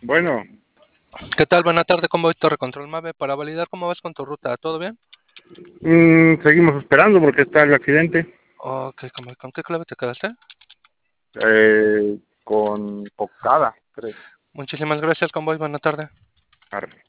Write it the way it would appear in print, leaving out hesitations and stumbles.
Bueno, ¿Qué tal? Buena tarde, ¿cómo voy? Torre Control Mave para validar cómo vas con tu ruta. ¿Todo bien? seguimos esperando porque está el accidente Ok, ¿con qué clave te quedaste? con Pocada, creo. Muchísimas gracias, convoy. Buena tarde. Arre.